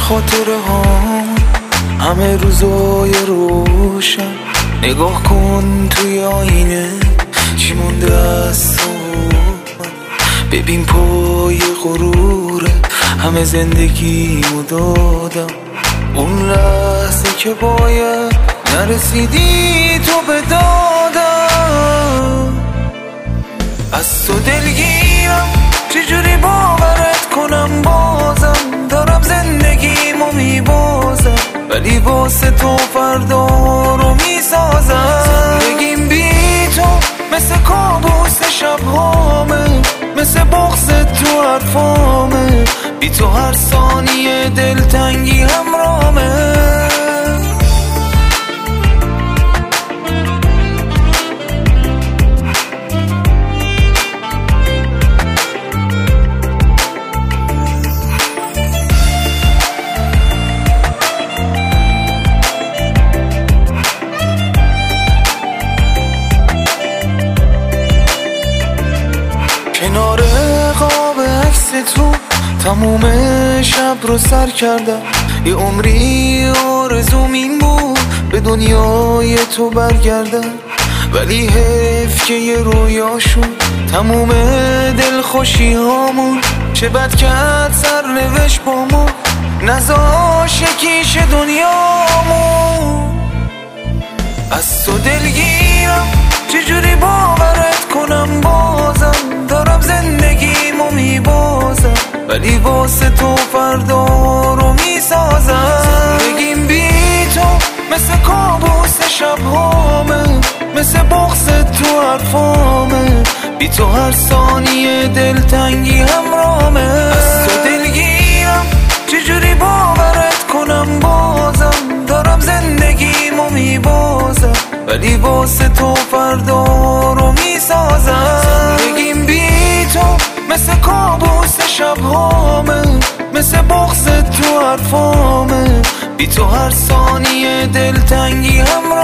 خاطره هام همه روزای روشن. نگاه کن توی آینه چی مونده از تو، ببین پای غروره همه زندگیمو دادم. اون لحظه که باید نرسیدی تو به دادم. از تو دلگیرم چجوری باورت کنم، بازم دارم زندگیمو میبازم، ولی واسه تو فردا رو میسازم. زندگیم بی تو مثل کابوس شبهامه، مثل بغض تو حرفامه، بی تو هر ثانیه دلتنگی همرامه. کنار قاب عکس تو تموم شب رو سر کردم، یه عمری آرزوم این بود به دنیای تو برگردم، ولی حیف که یه رویا شد تموم دلخوشی هامون. چه بد کرد سرنوشت با ما، نذاش یکیش دنیامون. از تو دلگیرم چجوری باورت کنم، بازم دارم زندگیمو میبازم، ولی واسه تو فردا رو میسازم. زندگیم بی تو مثل کابوس شبهامه، مثل بغض تو حرفامه، بی تو هر ثانیه دلتنگی همرامه. از تو دلگیرم چجوری باورت کنم، بازم دارم زندگیمو میبازم، ولی واسه تو فردا رو میسازم. زندگیم بی تو مثل کابوس شبهامه، مثل بغض تو حرفامه، بی تو هر ثانیه دلتنگی هم